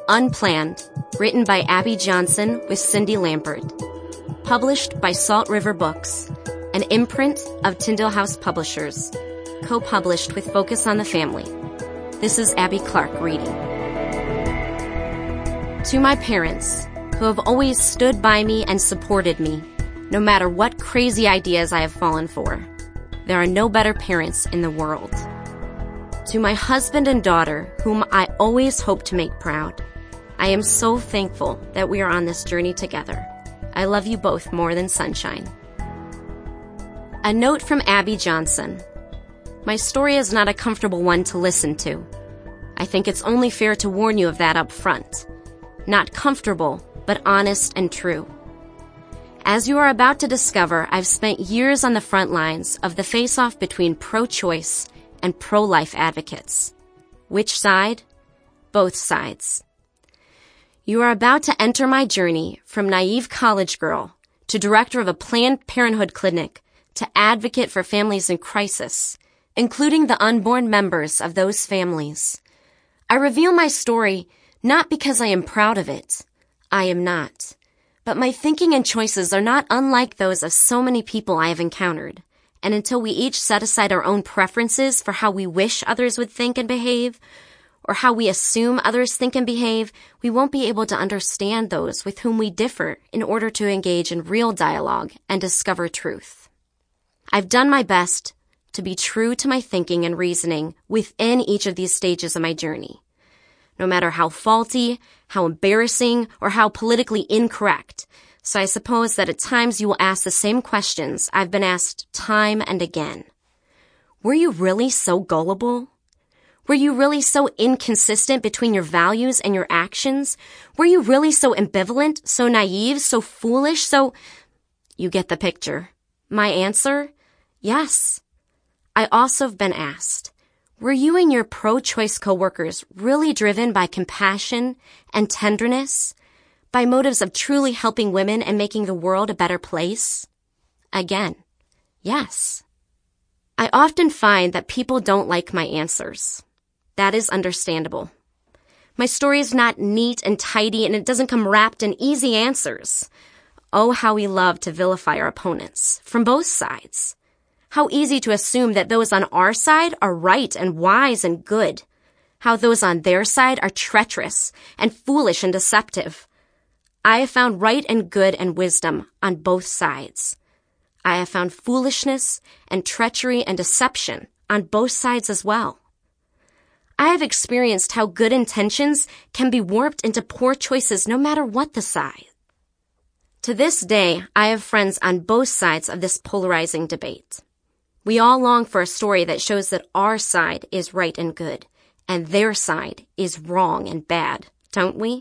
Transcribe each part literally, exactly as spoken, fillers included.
Unplanned, written by Abby Johnson with Cindy Lampert. Published by Salt River Books, an imprint of Tyndale House Publishers. Co-published with Focus on the Family. This is Abby Clark reading. To my parents, who have always stood by me and supported me, no matter what crazy ideas I have fallen for, there are no better parents in the world. To my husband and daughter, whom I always hope to make proud, I am so thankful that we are on this journey together. I love you both more than sunshine. A note from Abby Johnson. My story is not a comfortable one to listen to. I think it's only fair to warn you of that up front. Not comfortable, but honest and true. As you are about to discover, I've spent years on the front lines of the face-off between pro-choice and pro-life advocates. Which side? Both sides. You are about to enter my journey from naive college girl to director of a Planned Parenthood clinic to advocate for families in crisis, including the unborn members of those families. I reveal my story not because I am proud of it. I am not. But my thinking and choices are not unlike those of so many people I have encountered. And until we each set aside our own preferences for how we wish others would think and behave, or how we assume others think and behave, we won't be able to understand those with whom we differ in order to engage in real dialogue and discover truth. I've done my best to be true to my thinking and reasoning within each of these stages of my journey. No matter how faulty, how embarrassing, or how politically incorrect. So I suppose that at times you will ask the same questions I've been asked time and again. Were you really so gullible? Were you really so inconsistent between your values and your actions? Were you really so ambivalent, so naive, so foolish, so... You get the picture. My answer? Yes. I also have been asked, were you and your pro-choice coworkers really driven by compassion and tenderness? By motives of truly helping women and making the world a better place? Again, yes. I often find that people don't like my answers. That is understandable. My story is not neat and tidy, and it doesn't come wrapped in easy answers. Oh, how we love to vilify our opponents, from both sides. How easy to assume that those on our side are right and wise and good. How those on their side are treacherous and foolish and deceptive. I have found right and good and wisdom on both sides. I have found foolishness and treachery and deception on both sides as well. I have experienced how good intentions can be warped into poor choices no matter what the side. To this day, I have friends on both sides of this polarizing debate. We all long for a story that shows that our side is right and good, and their side is wrong and bad, don't we?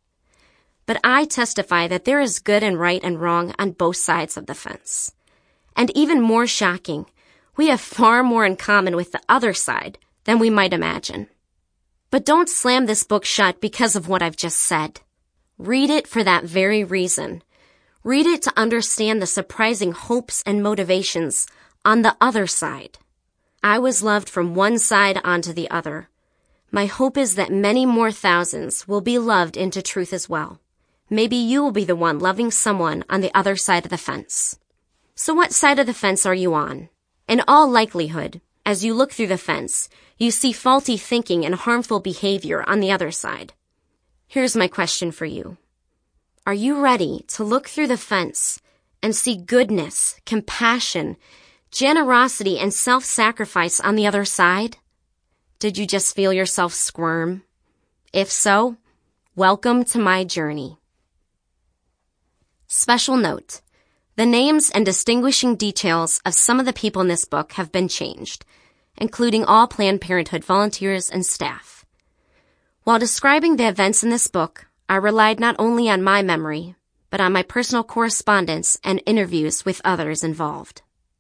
But I testify that there is good and right and wrong on both sides of the fence. And even more shocking, we have far more in common with the other side than we might imagine. But don't slam this book shut because of what I've just said. Read it for that very reason. Read it to understand the surprising hopes and motivations on the other side. I was loved from one side onto the other. My hope is that many more thousands will be loved into truth as well. Maybe you will be the one loving someone on the other side of the fence. So what side of the fence are you on? In all likelihood, as you look through the fence, you see faulty thinking and harmful behavior on the other side. Here's my question for you. Are you ready to look through the fence and see goodness, compassion, generosity, and self-sacrifice on the other side? Did you just feel yourself squirm? If so, welcome to my journey. Special note. The names and distinguishing details of some of the people in this book have been changed, including all Planned Parenthood volunteers and staff. While describing the events in this book, I relied not only on my memory, but on my personal correspondence and interviews with others involved.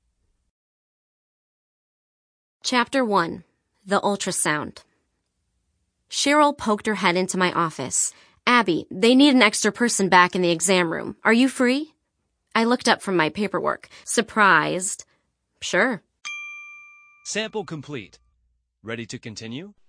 Chapter one. The Ultrasound. Cheryl poked her head into my office. Abby, they need an extra person back in the exam room. Are you free? I looked up from my paperwork, surprised. Sure. Sample complete. Ready to continue?